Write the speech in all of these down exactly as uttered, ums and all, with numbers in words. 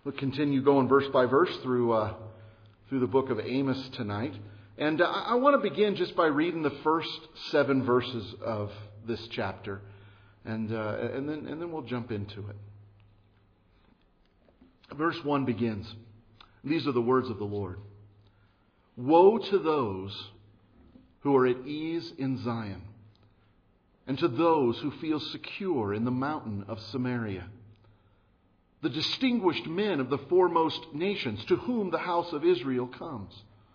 We'll continue going verse by verse through uh, through the book of Amos tonight. And uh, I want to begin just by reading the first seven verses of this chapter. And uh, and then and then we'll jump into it. Verse one begins. These are the words of the Lord. Woe to those who are at ease in Zion, and to those who feel secure in the mountain of Samaria, the distinguished men of the foremost nations, to whom the house of Israel comes.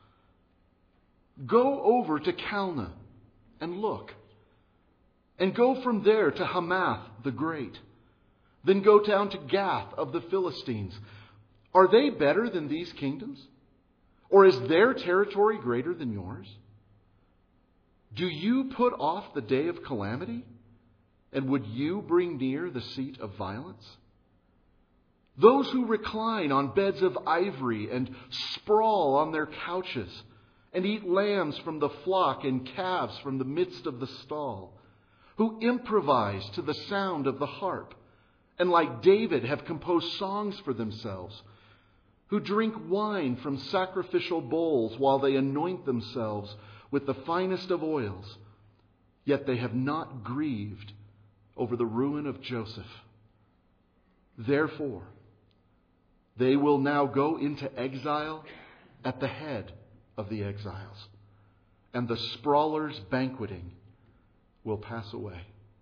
Go over to Calneh and look, and go from there to Hamath the Great. Then go down to Gath of the Philistines. Are they better than these kingdoms? Or is their territory greater than yours? Do you put off the day of calamity? And would you bring near the seat of violence? Those who recline on beds of ivory and sprawl on their couches, and eat lambs from the flock and calves from the midst of the stall, who improvise to the sound of the harp, and like David have composed songs for themselves, who drink wine from sacrificial bowls while they anoint themselves with the finest of oils, yet they have not grieved over the ruin of Joseph. Therefore, they will now go into exile at the head of the exiles, and the sprawlers banqueting will pass away.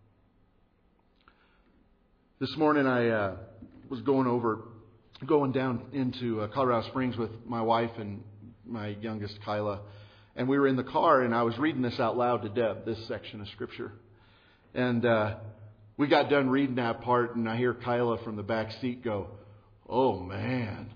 This morning I uh, was going over, going down into uh, Colorado Springs with my wife and my youngest Kyla, and we were in the car, and I was reading this out loud to Deb, this section of Scripture. And uh, we got done reading that part, and I hear Kyla from the back seat go, "Oh, man."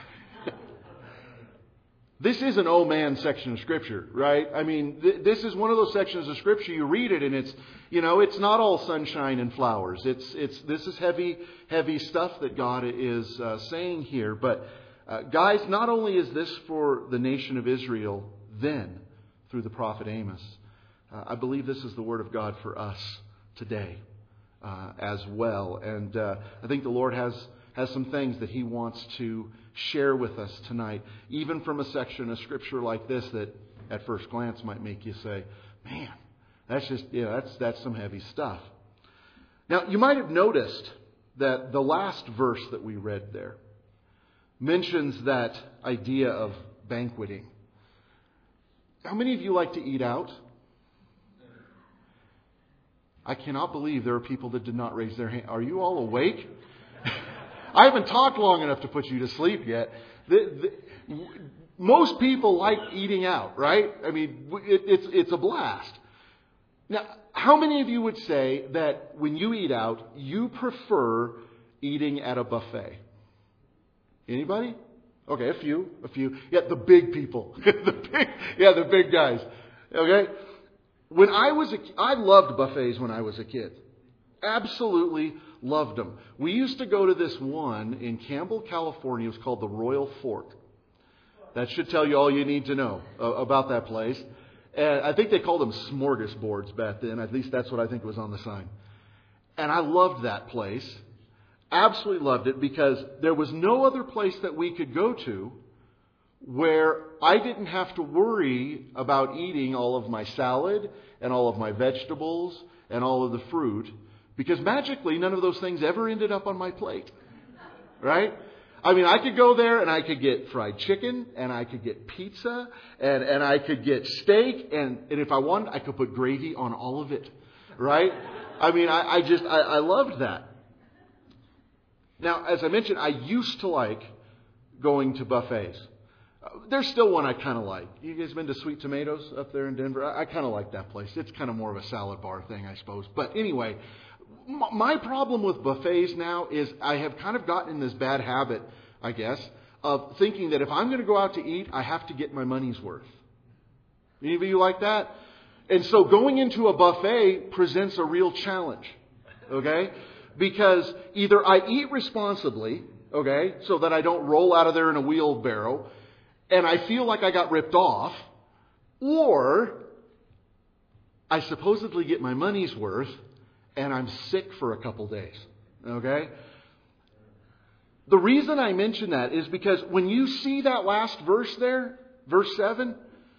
This is an oh man section of Scripture, right? I mean, th- this is one of those sections of Scripture, you read it and it's, you know, it's not all sunshine and flowers. It's, it's, this is heavy, heavy stuff that God is uh, saying here. But uh, guys, not only is this for the nation of Israel then, through the prophet Amos, uh, I believe this is the word of God for us today uh, as well. And uh, I think the Lord has has some things that He wants to share with us tonight, even from a section of Scripture like this that at first glance might make you say, man, that's just, yeah, that's, that's some heavy stuff. Now, you might have noticed that the last verse that we read there mentions that idea of banqueting. How many of you like to eat out? I cannot believe there are people that did not raise their hand. Are you all awake? I haven't talked long enough to put you to sleep yet. The, the, most people like eating out, right? I mean, it, it's it's a blast. Now, how many of you would say that when you eat out, you prefer eating at a buffet? Anybody? Okay, a few, a few. Yeah, the big people. the big, yeah, the big guys. Okay? When I was a, I loved buffets when I was a kid. Absolutely loved them. We used to go to this one in Campbell, California. It was called the Royal Fork. That should tell you all you need to know uh, about that place. And I think they called them smorgasbords back then. At least that's what I think was on the sign. And I loved that place. Absolutely loved it because there was no other place that we could go to where I didn't have to worry about eating all of my salad and all of my vegetables and all of the fruit. Because magically, none of those things ever ended up on my plate. Right? I mean, I could go there and I could get fried chicken and I could get pizza and, and I could get steak. And, and if I wanted, I could put gravy on all of it. Right? I mean, I, I just, I, I loved that. Now, as I mentioned, I used to like going to buffets. There's still one I kind of like. You guys been to Sweet Tomatoes up there in Denver? I, I kind of like that place. It's kind of more of a salad bar thing, I suppose. But anyway, my problem with buffets now is I have kind of gotten in this bad habit, I guess, of thinking that if I'm going to go out to eat, I have to get my money's worth. Any of you like that? And so going into a buffet presents a real challenge, okay? Because either I eat responsibly, okay, so that I don't roll out of there in a wheelbarrow, and I feel like I got ripped off, or I supposedly get my money's worth, and I'm sick for a couple days. Okay? The reason I mention that is because when you see that last verse there, verse seven,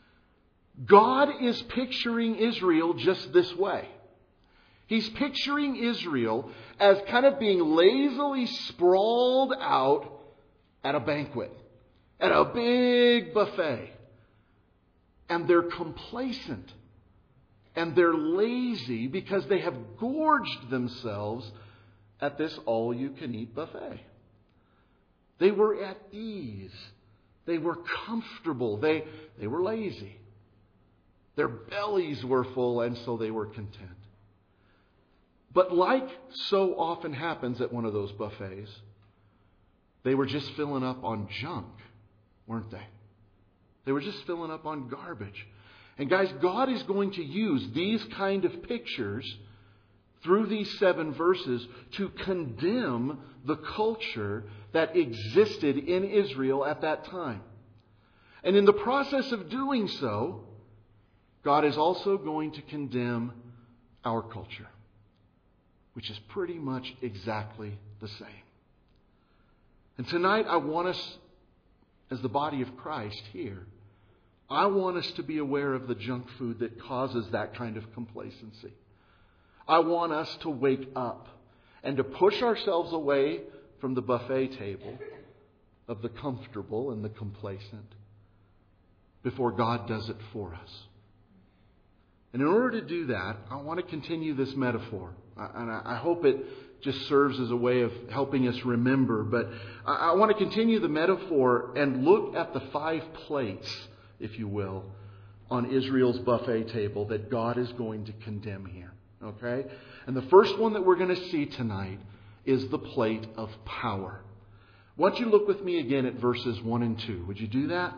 God is picturing Israel just this way. He's picturing Israel as kind of being lazily sprawled out at a banquet, at a big buffet. And they're complacent. And they're lazy because they have gorged themselves at this all-you-can-eat buffet. They were at ease. They were comfortable. They, they were lazy. Their bellies were full, and so they were content. But like so often happens at one of those buffets, they were just filling up on junk, weren't they? They were just filling up on garbage. And guys, God is going to use these kind of pictures through these seven verses to condemn the culture that existed in Israel at that time. And in the process of doing so, God is also going to condemn our culture, which is pretty much exactly the same. And tonight I want us, as the body of Christ here, I want us to be aware of the junk food that causes that kind of complacency. I want us to wake up and to push ourselves away from the buffet table of the comfortable and the complacent before God does it for us. And in order to do that, I want to continue this metaphor. And I hope it just serves as a way of helping us remember. But I want to continue the metaphor and look at the five plates, if you will, on Israel's buffet table that God is going to condemn here. Okay? And the first one that we're going to see tonight is the plate of power. Why don't you look with me again at verses one and two? Would you do that?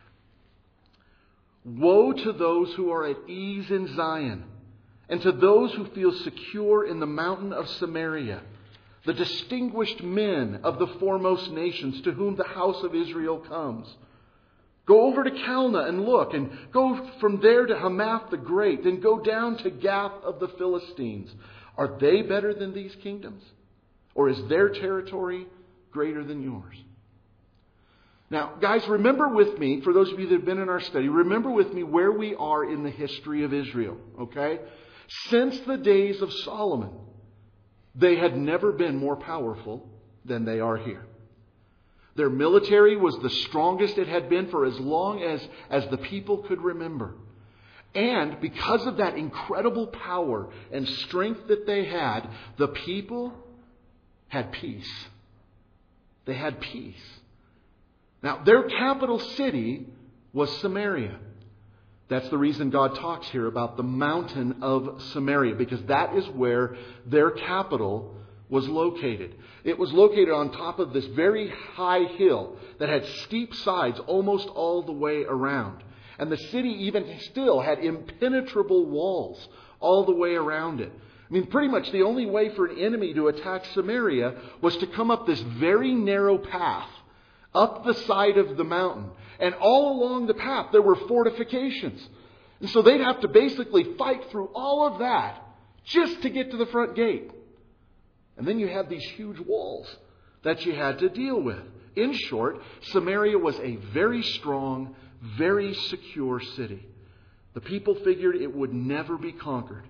Woe to those who are at ease in Zion, and to those who feel secure in the mountain of Samaria, the distinguished men of the foremost nations to whom the house of Israel comes. Go over to Calneh and look, and go from there to Hamath the Great, then go down to Gath of the Philistines. Are they better than these kingdoms? Or is their territory greater than yours? Now, guys, remember with me, for those of you that have been in our study, remember with me where we are in the history of Israel, okay? Since the days of Solomon, they had never been more powerful than they are here. Their military was the strongest it had been for as long as, as the people could remember. And because of that incredible power and strength that they had, the people had peace. They had peace. Now, their capital city was Samaria. That's the reason God talks here about the mountain of Samaria, because that is where their capital was located. It was located on top of this very high hill that had steep sides almost all the way around. And the city even still had impenetrable walls all the way around it. I mean, pretty much the only way for an enemy to attack Samaria was to come up this very narrow path up the side of the mountain. And all along the path there were fortifications. And so they'd have to basically fight through all of that just to get to the front gate. And then you had these huge walls that you had to deal with. In short, Samaria was a very strong, very secure city. The people figured it would never be conquered.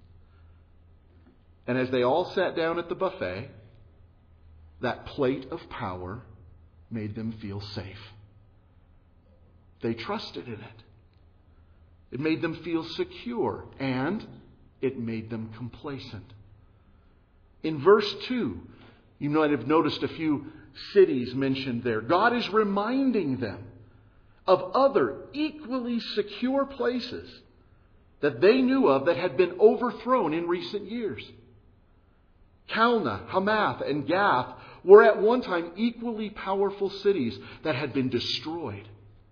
And as they all sat down at the buffet, that plate of power made them feel safe. They trusted in it. It made them feel secure, and it made them complacent. In verse two, you might have noticed a few cities mentioned there. God is reminding them of other equally secure places that they knew of that had been overthrown in recent years. Calneh, Hamath, and Gath were at one time equally powerful cities that had been destroyed.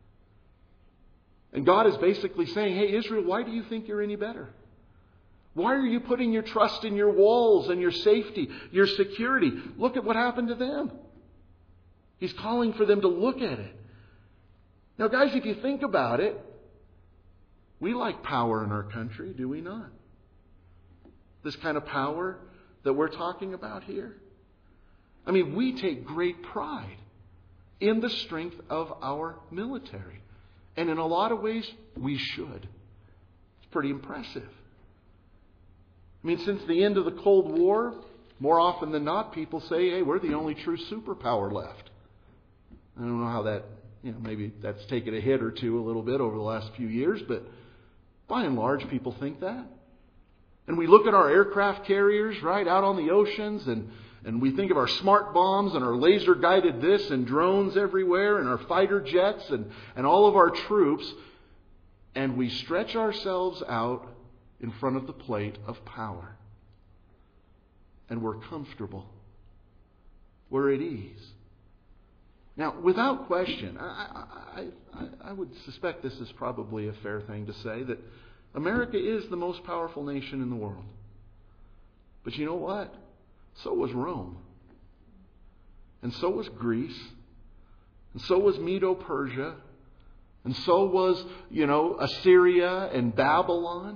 And God is basically saying, hey, Israel, why do you think you're any better? Why are you putting your trust in your walls and your safety, your security? Look at what happened to them. He's calling for them to look at it. Now, guys, if you think about it, we like power in our country, do we not? This kind of power that we're talking about here. I mean, we take great pride in the strength of our military. And in a lot of ways, we should. It's pretty impressive. I mean, since the end of the Cold War, more often than not, people say, hey, we're the only true superpower left. I don't know how that, you know, maybe that's taken a hit or two a little bit over the last few years, but by and large, people think that. And we look at our aircraft carriers, right, out on the oceans, and, and we think of our smart bombs and our laser-guided this and drones everywhere and our fighter jets and, and all of our troops, and we stretch ourselves out in front of the plate of power. And we're comfortable. We're at ease. Now, without question, I, I, I, I would suspect this is probably a fair thing to say, that America is the most powerful nation in the world. But you know what? So was Rome. And so was Greece. And so was Medo-Persia. And so was, you know, Assyria and Babylon.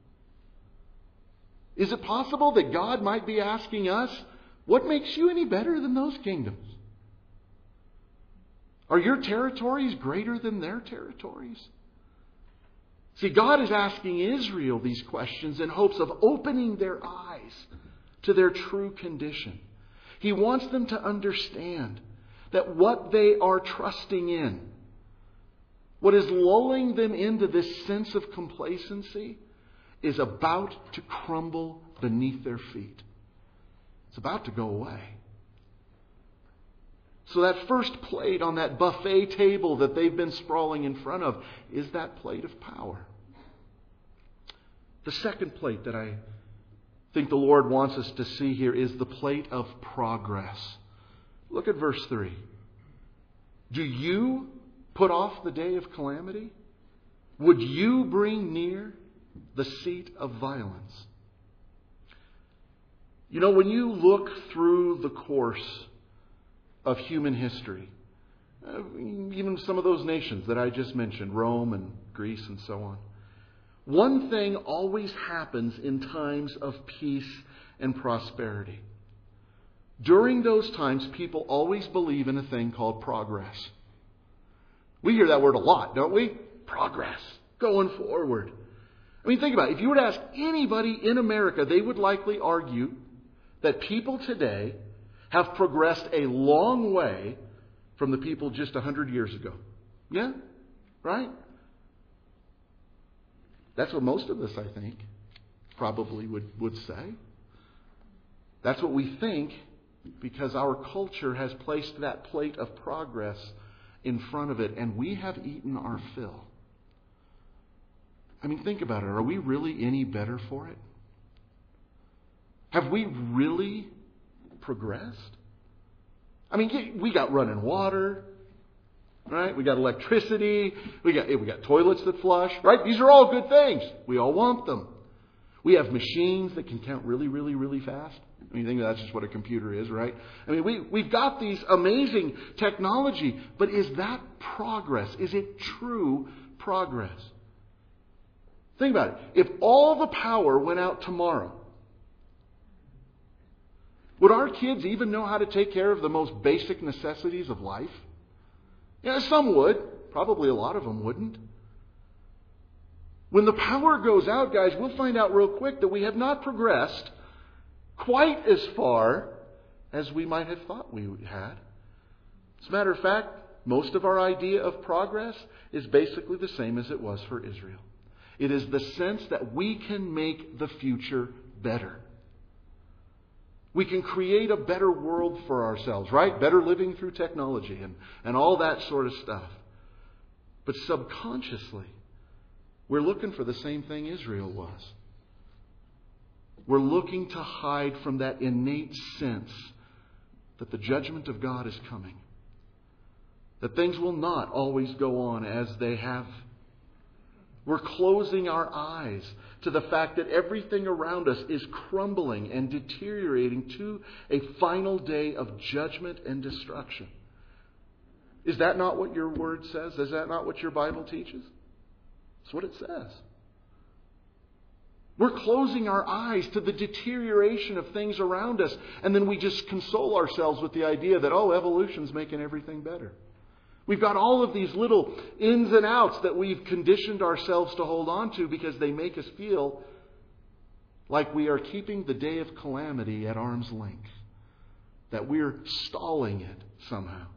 Is it possible that God might be asking us, what makes you any better than those kingdoms? Are your territories greater than their territories? See, God is asking Israel these questions in hopes of opening their eyes to their true condition. He wants them to understand that what they are trusting in, what is lulling them into this sense of complacency, is about to crumble beneath their feet. It's about to go away. So that first plate on that buffet table that they've been sprawling in front of is that plate of power. The second plate that I think the Lord wants us to see here is the plate of progress. Look at verse three. Do you put off the day of calamity? Would you bring near the seat of violence? You know, when you look through the course of human history, uh, even some of those nations that I just mentioned, Rome and Greece and so on, one thing always happens in times of peace and prosperity. During those times, people always believe in a thing called progress. We hear that word a lot, don't we? Progress. Going forward. I mean, think about it. If you were to ask anybody in America, they would likely argue that people today have progressed a long way from the people just a hundred years ago. Yeah? Right? That's what most of us, I think, probably would, would say. That's what we think because our culture has placed that plate of progress in front of it, and we have eaten our fill. I mean, think about it. Are we really any better for it? Have we really progressed? I mean, we got running water, right? We got electricity. We got we got toilets that flush, right? These are all good things. We all want them. We have machines that can count really, really, really fast. I mean, you think that's just what a computer is, right? I mean, we, we've got these amazing technology, but is that progress? Is it true progress? Think about it. If all the power went out tomorrow, would our kids even know how to take care of the most basic necessities of life? Yeah, some would. Probably a lot of them wouldn't. When the power goes out, guys, we'll find out real quick that we have not progressed quite as far as we might have thought we had. As a matter of fact, most of our idea of progress is basically the same as it was for Israel. It is the sense that we can make the future better. We can create a better world for ourselves, right? Better living through technology and, and all that sort of stuff. But subconsciously, we're looking for the same thing Israel was. We're looking to hide from that innate sense that the judgment of God is coming. That things will not always go on as they have. We're closing our eyes to the fact that everything around us is crumbling and deteriorating to a final day of judgment and destruction. Is that not what your word says? Is that not what your Bible teaches? That's what it says. We're closing our eyes to the deterioration of things around us, and then we just console ourselves with the idea that, oh, evolution's making everything better. We've got all of these little ins and outs that we've conditioned ourselves to hold on to because they make us feel like we are keeping the day of calamity at arm's length, that we're stalling it somehow.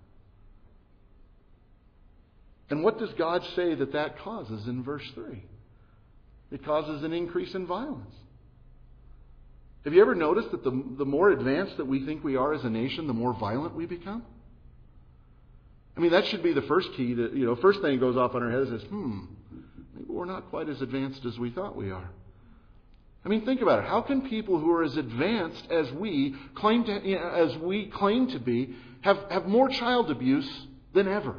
And what does God say that that causes in verse three? It causes an increase in violence. Have you ever noticed that the, the more advanced that we think we are as a nation, the more violent we become? I mean, that should be the first key. To, you know, first thing that goes off on our heads is, hmm, maybe we're not quite as advanced as we thought we are. I mean, think about it. How can people who are as advanced as we claim to, you know, as we claim to be, have, have more child abuse than ever?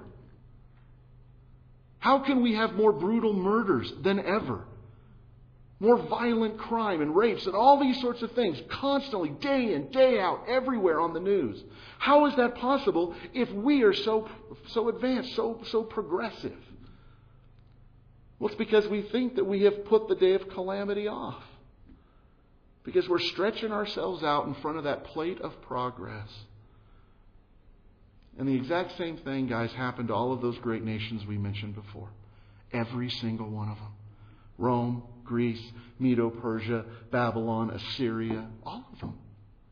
How can we have more brutal murders than ever? More violent crime and rapes and all these sorts of things constantly, day in, day out, everywhere on the news. How is that possible if we are so so advanced, so so progressive? Well, it's because we think that we have put the day of calamity off. Because we're stretching ourselves out in front of that plate of progress. And the exact same thing, guys, happened to all of those great nations we mentioned before. Every single one of them. Rome, Greece, Medo-Persia, Babylon, Assyria, all of them.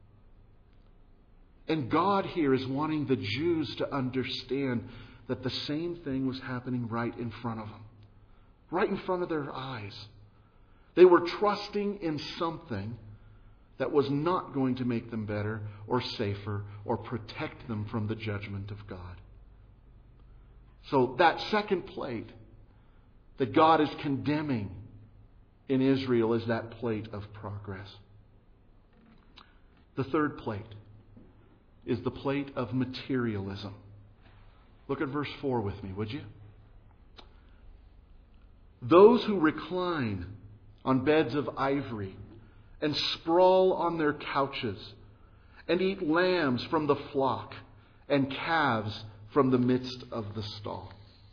And God here is wanting the Jews to understand that the same thing was happening right in front of them. Right in front of their eyes. They were trusting in something that was not going to make them better or safer or protect them from the judgment of God. So that second plate that God is condemning in Israel is that plate of progress. The third plate is the plate of materialism. Look at verse four with me, would you? Those who recline on beds of ivory and sprawl on their couches and eat lambs from the flock and calves from the midst of the stall.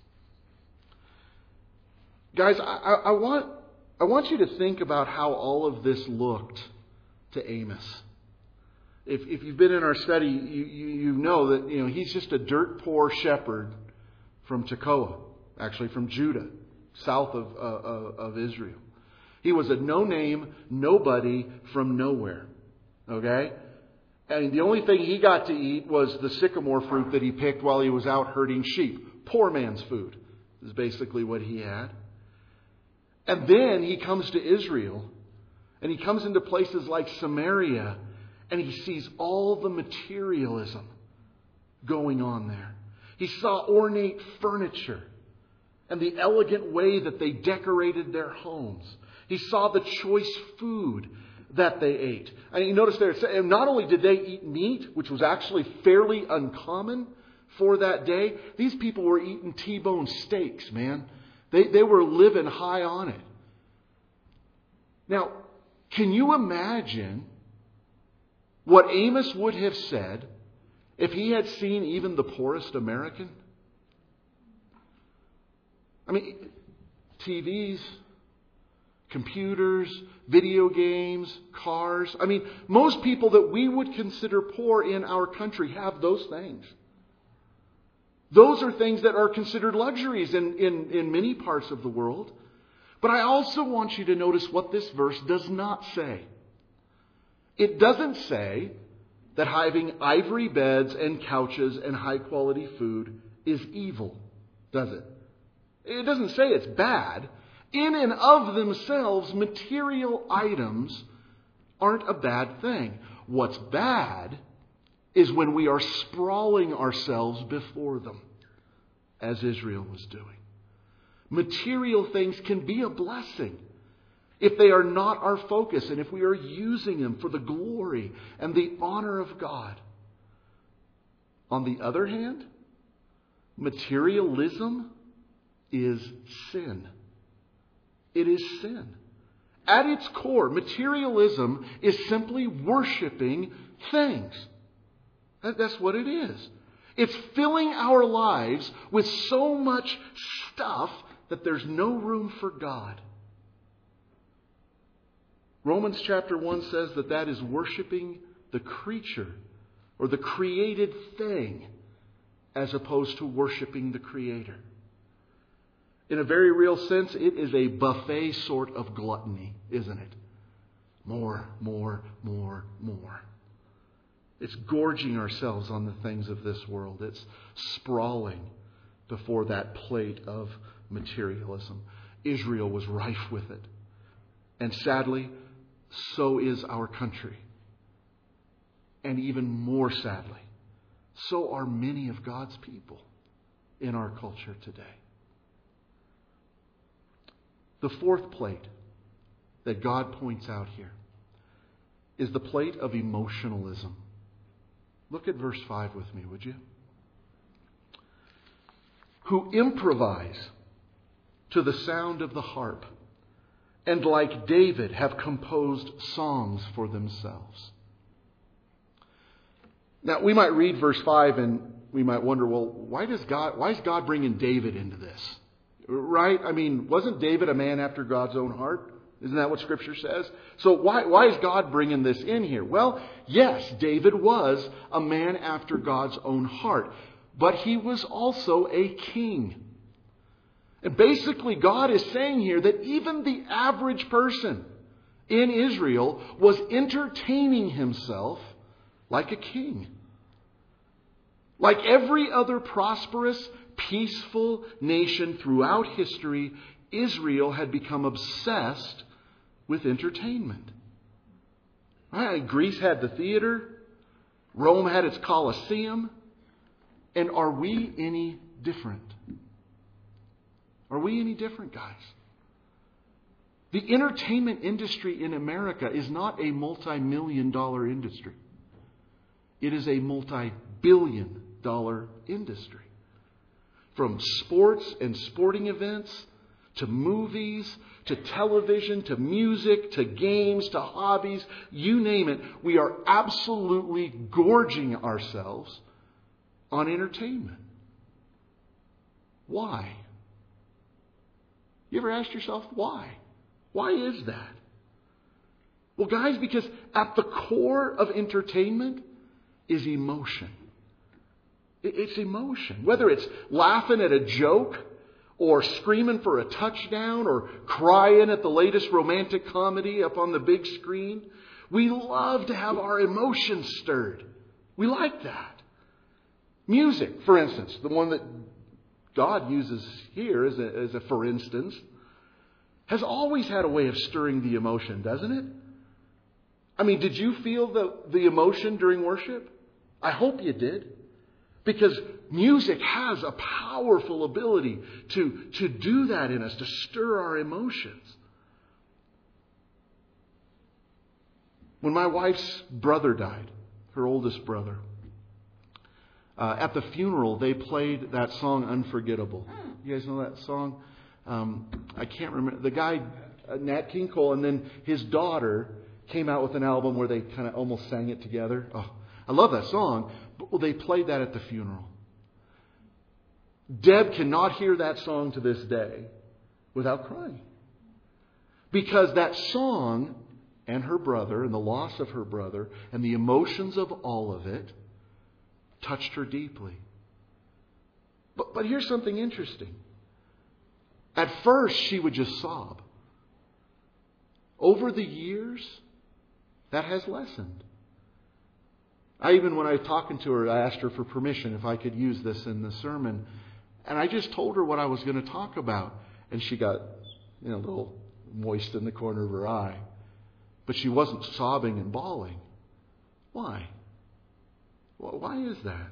Guys, I, I want I want you to think about how all of this looked to Amos. If, if you've been in our study, you, you, you know that you know he's just a dirt poor shepherd from Tekoa, actually from Judah, south of, uh, of Israel. He was a no-name, nobody from nowhere. Okay? And the only thing he got to eat was the sycamore fruit that he picked while he was out herding sheep. Poor man's food is basically what he had. And then he comes to Israel, and he comes into places like Samaria, and he sees all the materialism going on there. He saw ornate furniture and the elegant way that they decorated their homes. He saw the choice food that they ate. And you notice there, not only did they eat meat, which was actually fairly uncommon for that day, these people were eating T-bone steaks, man. They, they were living high on it. Now, can you imagine what Amos would have said if he had seen even the poorest American? I mean, T Vs, computers, video games, cars. I mean, most people that we would consider poor in our country have those things. Those are things that are considered luxuries in, in, in many parts of the world. But I also want you to notice what this verse does not say. It doesn't say that having ivory beds and couches and high quality food is evil, does it? It doesn't say it's bad. In and of themselves, material items aren't a bad thing. What's bad is when we are sprawling ourselves before them, as Israel was doing. Material things can be a blessing if they are not our focus and if we are using them for the glory and the honor of God. On the other hand, materialism is sin. It is sin. At its core, materialism is simply worshiping things. That's what it is. It's filling our lives with so much stuff that there's no room for God. Romans chapter one says that that is worshiping the creature or the created thing as opposed to worshiping the Creator. In a very real sense, it is a buffet sort of gluttony, isn't it? More, more, more, more. It's gorging ourselves on the things of this world. It's sprawling before that plate of materialism. Israel was rife with it. And sadly, so is our country. And even more sadly, so are many of God's people in our culture today. The fourth plate that God points out here is the plate of emotionalism. Look at verse five with me, would you? Who improvise to the sound of the harp, and like David have composed songs for themselves. Now, we might read verse five and we might wonder, well, why does God, why is God bringing David into this? Right? I mean, wasn't David a man after God's own heart? Isn't that what Scripture says? So why, why is God bringing this in here? Well, yes, David was a man after God's own heart, but he was also a king. And basically, God is saying here that even the average person in Israel was entertaining himself like a king. Like every other prosperous, peaceful nation throughout history, Israel had become obsessed with entertainment. Right? Greece had the theater. Rome had its Colosseum. And are we any different? Are we any different, guys? The entertainment industry in America is not a multi-million dollar industry. It is a multi-billion dollar industry. From sports and sporting events, to movies, to television, to music, to games, to hobbies, you name it, we are absolutely gorging ourselves on entertainment. Why? You ever asked yourself why? Why is that? Well, guys, because at the core of entertainment is emotion. It's emotion. Whether it's laughing at a joke, or screaming for a touchdown, or crying at the latest romantic comedy up on the big screen, we love to have our emotions stirred. We like that. Music, for instance, the one that God uses here as a, as a for instance, has always had a way of stirring the emotion, doesn't it? I mean, did you feel the, the emotion during worship? I hope you did. Because music has a powerful ability to, to do that in us, to stir our emotions. When my wife's brother died, her oldest brother, uh, at the funeral they played that song Unforgettable. You guys know that song? Um, I can't remember. The guy, uh, Nat King Cole, and then his daughter came out with an album where they kind of almost sang it together. Oh, I love that song. But well, they played that at the funeral. Deb cannot hear that song to this day without crying. Because that song and her brother and the loss of her brother and the emotions of all of it touched her deeply. But, but here's something interesting. At first, she would just sob. Over the years, that has lessened. I even, when I was talking to her, I asked her for permission if I could use this in the sermon. And I just told her what I was going to talk about. And she got, you know, a little moist in the corner of her eye. But she wasn't sobbing and bawling. Why? Well, why is that?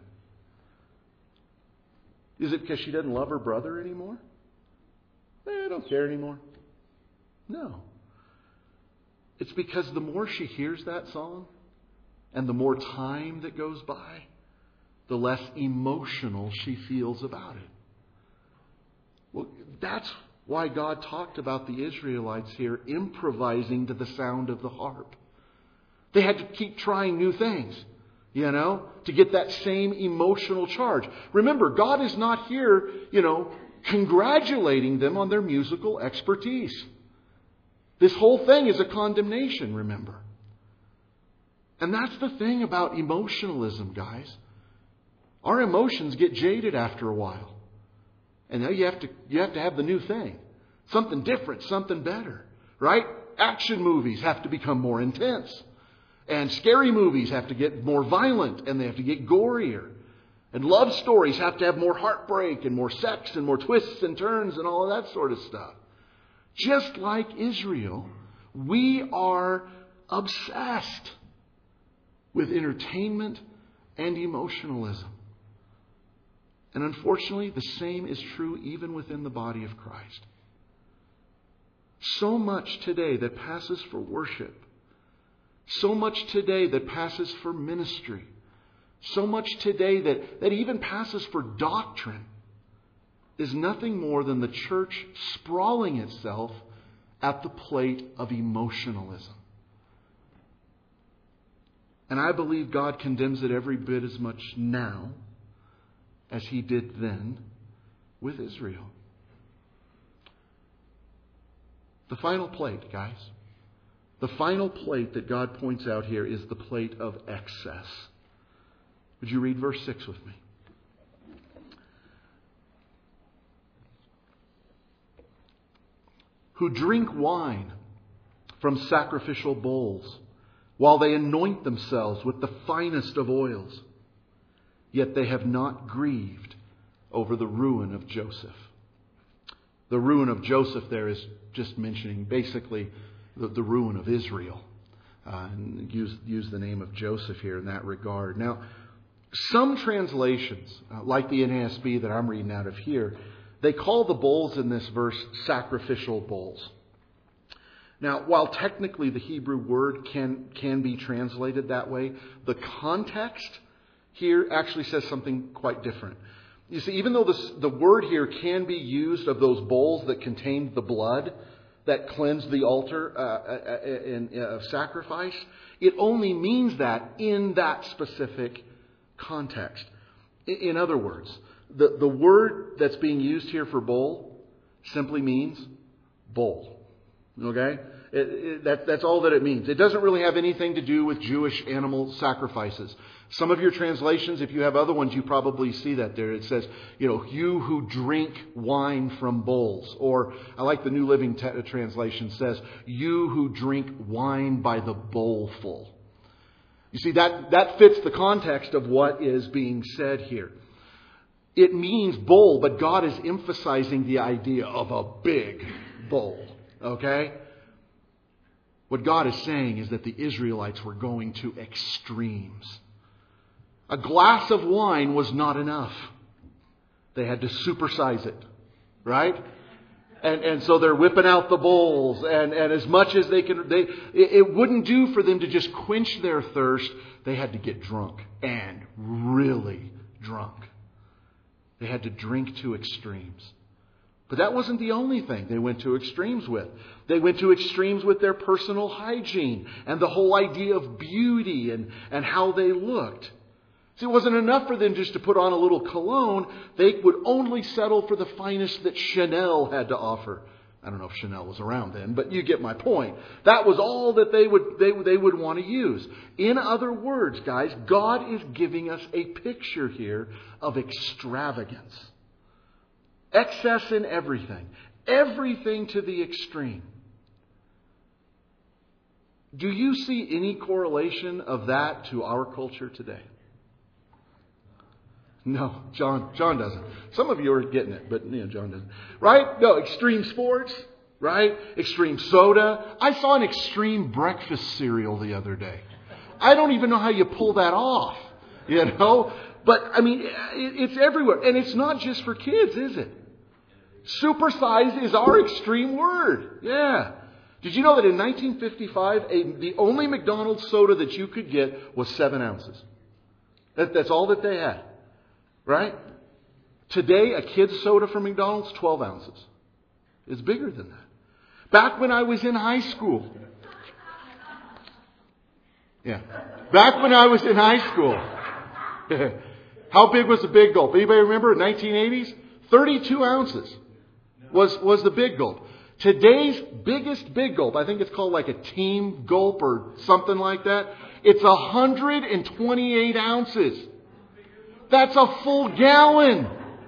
Is it because she doesn't love her brother anymore? Eh, I don't care anymore. No. It's because the more she hears that song, and the more time that goes by, the less emotional she feels about it. Well, that's why God talked about the Israelites here improvising to the sound of the harp. They had to keep trying new things, you know, to get that same emotional charge. Remember, God is not here, you know, congratulating them on their musical expertise. This whole thing is a condemnation, remember. And that's the thing about emotionalism, guys. Our emotions get jaded after a while. And now you have to you have to have the new thing. Something different, something better. Right? Action movies have to become more intense. And scary movies have to get more violent, and they have to get gorier. And love stories have to have more heartbreak and more sex and more twists and turns and all of that sort of stuff. Just like Israel, we are obsessed with entertainment and emotionalism. And unfortunately, the same is true even within the body of Christ. So much today that passes for worship. So much today that passes for ministry. So much today that, that even passes for doctrine is nothing more than the church sprawling itself at the plate of emotionalism. And I believe God condemns it every bit as much now as He did then with Israel. The final plate, guys. The final plate that God points out here is the plate of excess. Would you read verse six with me? Who drink wine from sacrificial bowls, while they anoint themselves with the finest of oils, yet they have not grieved over the ruin of Joseph. The ruin of Joseph there is just mentioning basically the, the ruin of Israel. Uh, and use, use the name of Joseph here in that regard. Now, some translations, uh, like the N A S B that I'm reading out of here, they call the bowls in this verse sacrificial bowls. Now, while technically the Hebrew word can, can be translated that way, the context here actually says something quite different. You see, even though this, the word here can be used of those bowls that contained the blood that cleansed the altar uh, in, in, of sacrifice, it only means that in that specific context. In other words, the, the word that's being used here for bowl simply means bowl. Okay? It, it, that, that's all that it means. It doesn't really have anything to do with Jewish animal sacrifices. Some of your translations, if you have other ones, you probably see that there. It says, you know, you who drink wine from bowls. Or, I like the New Living T- Translation says, you who drink wine by the bowlful. You see, that, that fits the context of what is being said here. It means bowl, but God is emphasizing the idea of a big bowl. Okay? What God is saying is that the Israelites were going to extremes. A glass of wine was not enough. They had to supersize it. Right? And and so they're whipping out the bowls. And, and as much as they can... They, it, it wouldn't do for them to just quench their thirst. They had to get drunk. And really drunk. They had to drink to extremes. But that wasn't the only thing they went to extremes with. They went to extremes with their personal hygiene and the whole idea of beauty and, and how they looked. See, it wasn't enough for them just to put on a little cologne. They would only settle for the finest that Chanel had to offer. I don't know if Chanel was around then, but you get my point. That was all that they would they, they would want to use. In other words, guys, God is giving us a picture here of extravagance. Excess in everything. Everything to the extreme. Do you see any correlation of that to our culture today? No, John John doesn't. Some of you are getting it, but you know, John doesn't. Right? No, extreme sports, right? Extreme soda. I saw an extreme breakfast cereal the other day. I don't even know how you pull that off, you know? But, I mean, it's everywhere. And it's not just for kids, is it? Supersized is our extreme word. Yeah. Did you know that in nineteen fifty-five, a, the only McDonald's soda that you could get was seven ounces? That, that's all that they had. Right? Today, a kid's soda from McDonald's, twelve ounces. It's bigger than that. Back when I was in high school. Yeah. Back when I was in high school. How big was the Big Gulp? Anybody remember in nineteen eighties? thirty-two ounces was, was the Big Gulp. Today's biggest big gulp, I think it's called like a team gulp or something like that. It's one hundred twenty-eight ounces. That's a full gallon.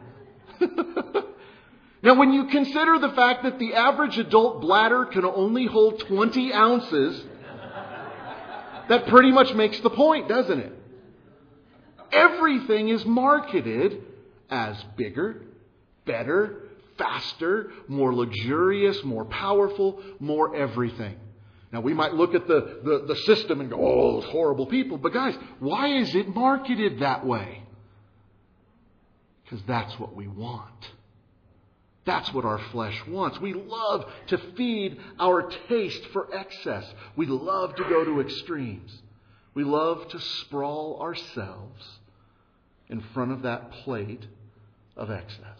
Now, when you consider the fact that the average adult bladder can only hold twenty ounces, that pretty much makes the point, doesn't it? Everything is marketed as bigger, better, faster, more luxurious, more powerful, more everything. Now, we might look at the, the, the system and go, oh, those horrible people. But guys, why is it marketed that way? Because that's what we want. That's what our flesh wants. We love to feed our taste for excess. We love to go to extremes. We love to sprawl ourselves in front of that plate of excess.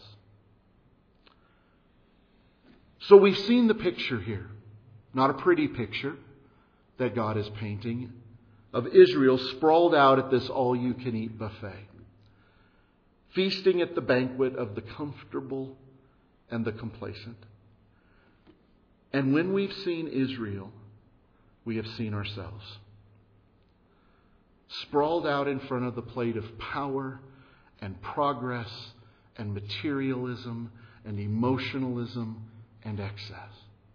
So we've seen the picture here. Not a pretty picture that God is painting of Israel sprawled out at this all-you-can-eat buffet. Feasting at the banquet of the comfortable and the complacent. And when we've seen Israel, we have seen ourselves. Sprawled out in front of the plate of power and progress and materialism and emotionalism and excess.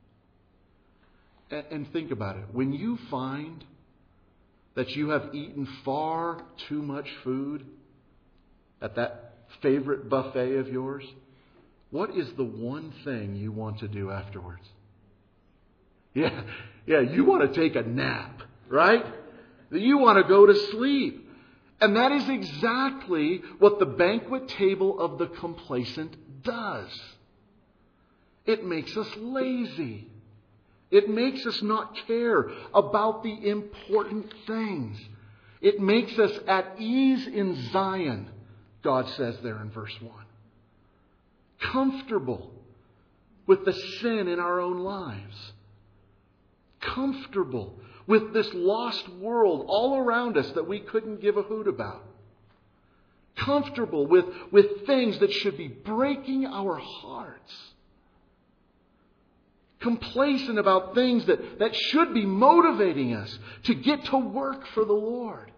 And, and think about it. When you find that you have eaten far too much food at that favorite buffet of yours, what is the one thing you want to do afterwards? Yeah, yeah, you want to take a nap, right? You want to go to sleep. And that is exactly what the banquet table of the complacent does. It makes us lazy. It makes us not care about the important things. It makes us at ease in Zion, God says there in verse one. Comfortable with the sin in our own lives. Comfortable with this lost world all around us that we couldn't give a hoot about. Comfortable with, with things that should be breaking our hearts. Complacent about things that, that should be motivating us to get to work for the Lord.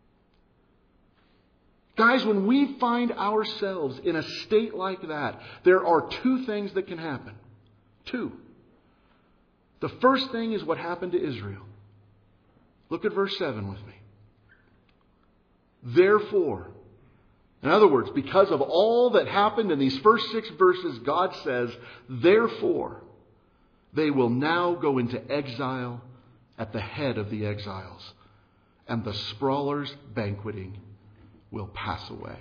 Guys, when we find ourselves in a state like that, there are two things that can happen. Two. The first thing is what happened to Israel. Look at verse seven with me. Therefore, in other words, because of all that happened in these first six verses, God says, therefore, they will now go into exile at the head of the exiles, and the sprawlers banqueting will pass away.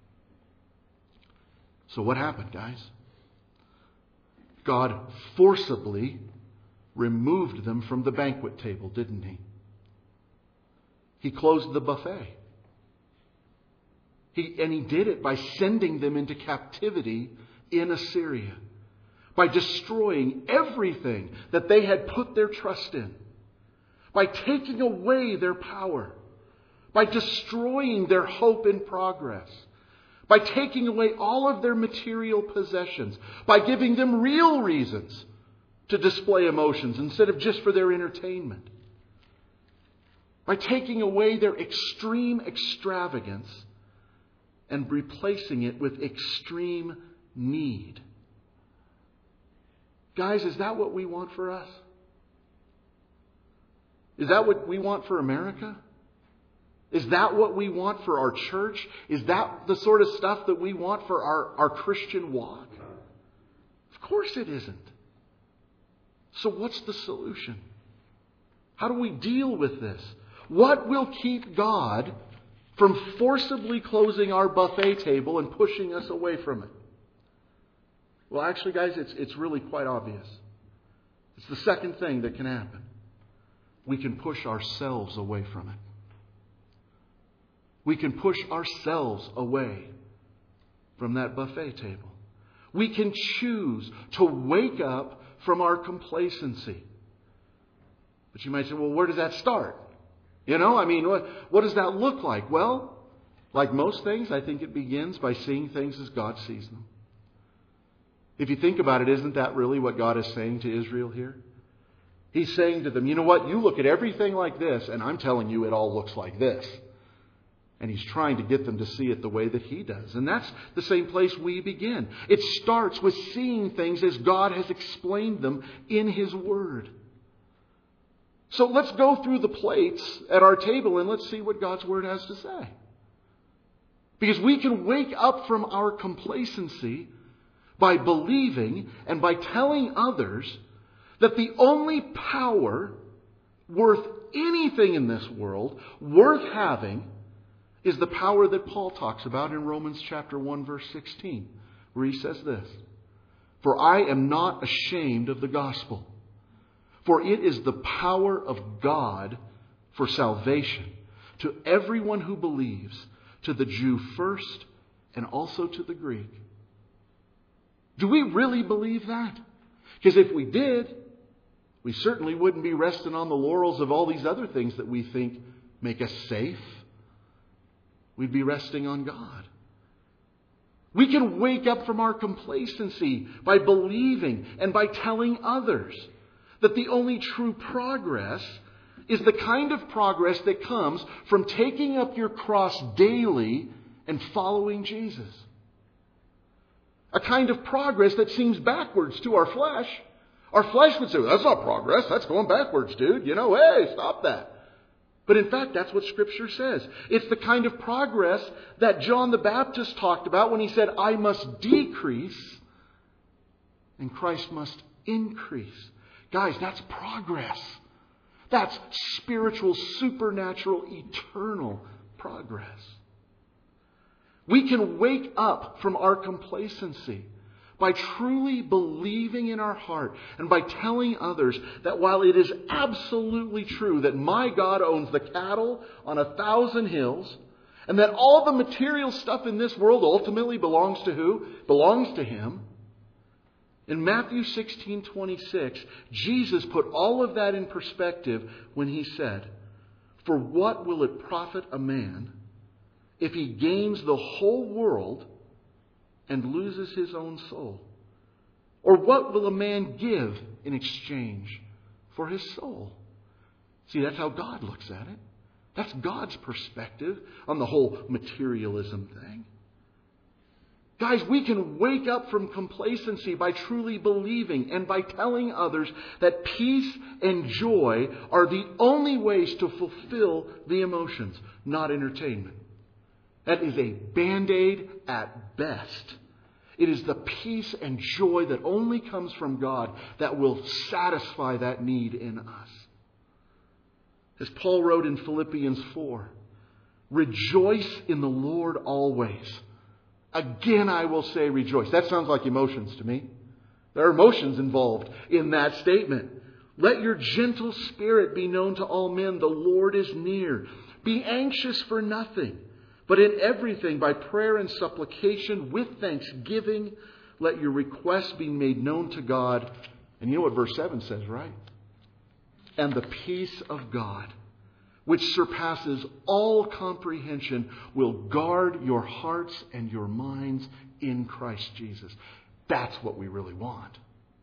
So what happened, guys? God forcibly removed them from the banquet table, didn't He? He closed the buffet. He, and He did it by sending them into captivity in Assyria. By destroying everything that they had put their trust in. By taking away their power. By destroying their hope in progress. By taking away all of their material possessions. By giving them real reasons to display emotions instead of just for their entertainment. By taking away their extreme extravagance and replacing it with extreme need. Guys, is that what we want for us? Is that what we want for America? Is that what we want for our church? Is that the sort of stuff that we want for our, our Christian walk? Of course it isn't. So what's the solution? How do we deal with this? What will keep God from forcibly closing our buffet table and pushing us away from it? Well, actually, guys, it's, it's really quite obvious. It's the second thing that can happen. We can push ourselves away from it. We can push ourselves away from that buffet table. We can choose to wake up from our complacency. But you might say, well, where does that start? You know, I mean, what, what does that look like? Well, like most things, I think it begins by seeing things as God sees them. If you think about it, isn't that really what God is saying to Israel here? He's saying to them, you know what? You look at everything like this, and I'm telling you it all looks like this. And He's trying to get them to see it the way that He does. And that's the same place we begin. It starts with seeing things as God has explained them in His Word. So let's go through the plates at our table and let's see what God's Word has to say. Because we can wake up from our complacency by believing and by telling others that the only power worth anything in this world, worth having, is the power that Paul talks about in Romans chapter one, verse sixteen, where he says this, "For I am not ashamed of the gospel, for it is the power of God for salvation to everyone who believes, to the Jew first and also to the Greek." Do we really believe that? Because if we did, we certainly wouldn't be resting on the laurels of all these other things that we think make us safe. We'd be resting on God. We can wake up from our complacency by believing and by telling others that the only true progress is the kind of progress that comes from taking up your cross daily and following Jesus. A kind of progress that seems backwards to our flesh. Our flesh would say, well, that's not progress. That's going backwards, dude. You know, hey, stop that. But in fact, that's what Scripture says. It's the kind of progress that John the Baptist talked about when he said, I must decrease and Christ must increase. Guys, that's progress. That's spiritual, supernatural, eternal progress. We can wake up from our complacency by truly believing in our heart and by telling others that while it is absolutely true that my God owns the cattle on a thousand hills and that all the material stuff in this world ultimately belongs to who? Belongs to Him. In Matthew sixteen twenty-six, Jesus put all of that in perspective when He said, "For what will it profit a man if he gains the whole world and loses his own soul? Or what will a man give in exchange for his soul?" See, that's how God looks at it. That's God's perspective on the whole materialism thing. Guys, we can wake up from complacency by truly believing and by telling others that peace and joy are the only ways to fulfill the emotions, not entertainment. That is a Band-Aid at best. It is the peace and joy that only comes from God that will satisfy that need in us. As Paul wrote in Philippians four, "Rejoice in the Lord always. Again, I will say rejoice." That sounds like emotions to me. There are emotions involved in that statement. "Let your gentle spirit be known to all men. The Lord is near. Be anxious for nothing, but in everything, by prayer and supplication, with thanksgiving, let your requests be made known to God." And you know what verse seven says, right? "And the peace of God, which surpasses all comprehension, will guard your hearts and your minds in Christ Jesus." That's what we really want.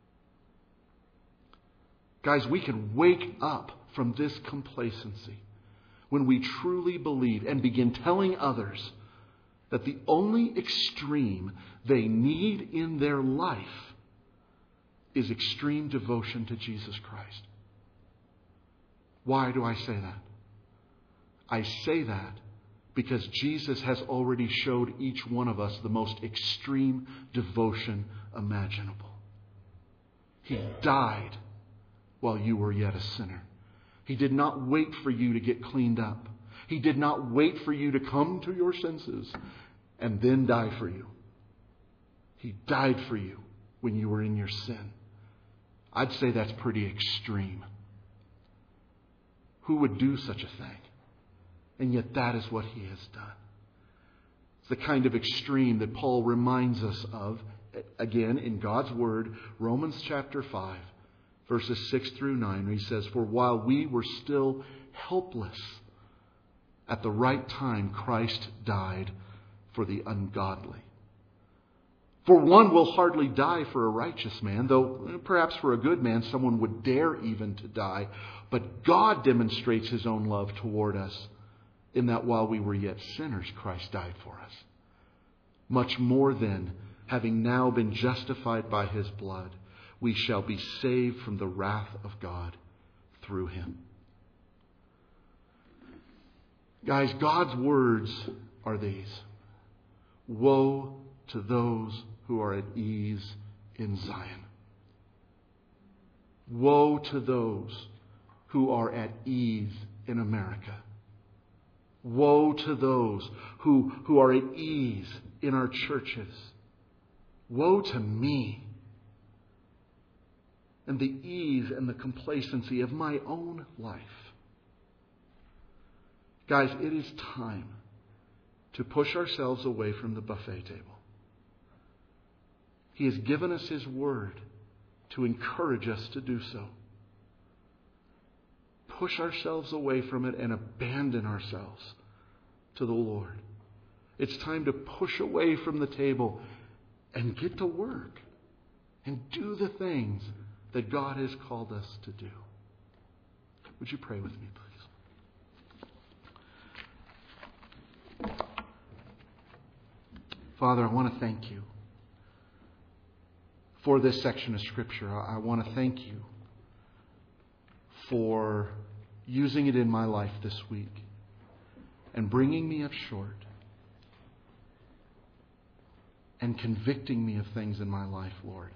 Guys, we can wake up from this complacency when we truly believe and begin telling others that the only extreme they need in their life is extreme devotion to Jesus Christ. Why do I say that? I say that because Jesus has already showed each one of us the most extreme devotion imaginable. He died while you were yet a sinner. He did not wait for you to get cleaned up. He did not wait for you to come to your senses and then die for you. He died for you when you were in your sin. I'd say that's pretty extreme. Who would do such a thing? And yet that is what He has done. It's the kind of extreme that Paul reminds us of, again, in God's Word, Romans chapter five, verses six through nine, where he says, "For while we were still helpless, at the right time Christ died for the ungodly." For one will hardly die for a righteous man, though perhaps for a good man someone would dare even to die. But God demonstrates His own love toward us in that while we were yet sinners, Christ died for us. Much more then, having now been justified by His blood, we shall be saved from the wrath of God through Him. Guys, God's words are these. Woe to those who are at ease in Zion. Woe to those who are at ease in America. Woe to those who, who are at ease in our churches. Woe to me and the ease and the complacency of my own life. Guys, it is time to push ourselves away from the buffet table. He has given us His Word to encourage us to do so. Push ourselves away from it and abandon ourselves to the Lord. It's time to push away from the table and get to work and do the things that God has called us to do. Would you pray with me, please? Father, I want to thank You for this section of Scripture. I want to thank You for using it in my life this week and bringing me up short and convicting me of things in my life, Lord,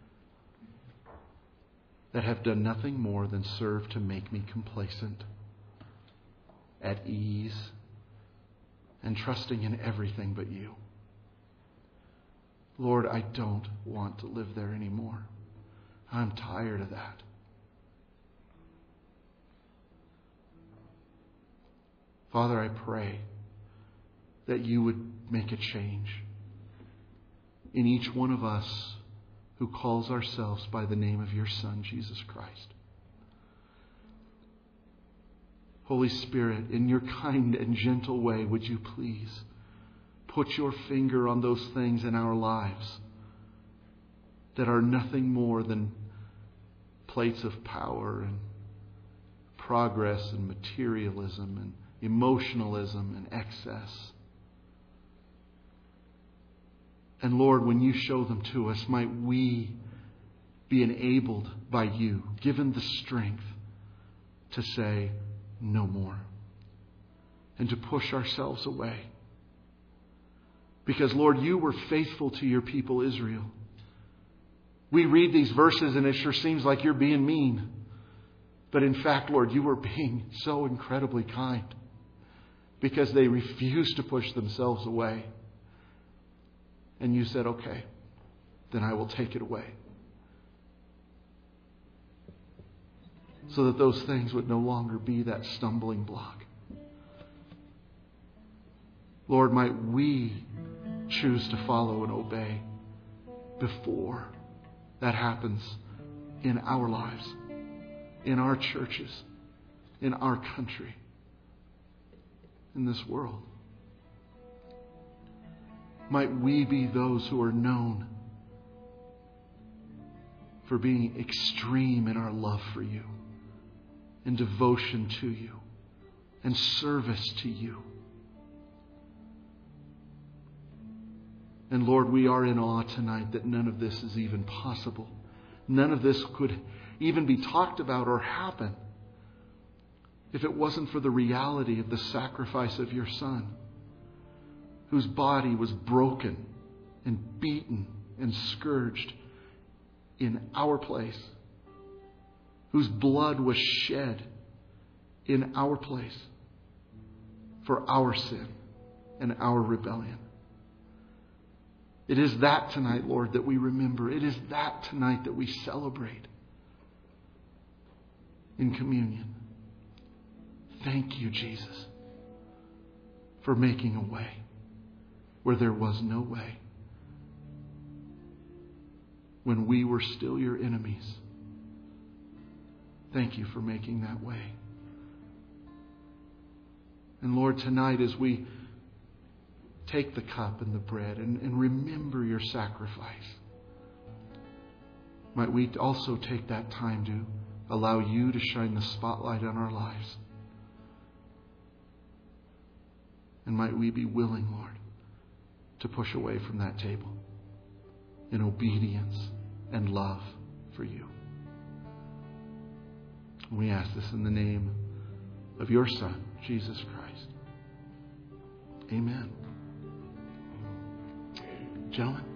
that have done nothing more than serve to make me complacent, at ease, and trusting in everything but You. Lord, I don't want to live there anymore. I'm tired of that. Father, I pray that You would make a change in each one of us who calls ourselves by the name of Your Son, Jesus Christ. Holy Spirit, in Your kind and gentle way, would You please put Your finger on those things in our lives that are nothing more than plates of power and progress and materialism and emotionalism and excess. And Lord, when You show them to us, might we be enabled by You, given the strength to say no more and to push ourselves away. Because, Lord, You were faithful to Your people Israel. We read these verses and it sure seems like You're being mean. But in fact, Lord, You were being so incredibly kind because they refused to push themselves away. And You said, okay, then I will take it away. So that those things would no longer be that stumbling block. Lord, might we choose to follow and obey before that happens in our lives, in our churches, in our country, in this world. Might we be those who are known for being extreme in our love for You and devotion to You and service to You. And Lord, we are in awe tonight that none of this is even possible. None of this could even be talked about or happen if it wasn't for the reality of the sacrifice of Your Son, whose body was broken and beaten and scourged in our place, whose blood was shed in our place for our sin and our rebellion. It is that tonight, Lord, that we remember. It is that tonight that we celebrate in communion. Thank You, Jesus, for making a way where there was no way. When we were still Your enemies. Thank You for making that way. And Lord, tonight as we take the cup and the bread and, and remember Your sacrifice. Might we also take that time to allow you to shine the spotlight on our lives. And might we be willing, Lord, to push away from that table in obedience and love for you. We ask this in the name of your Son, Jesus Christ. Amen. Gentlemen.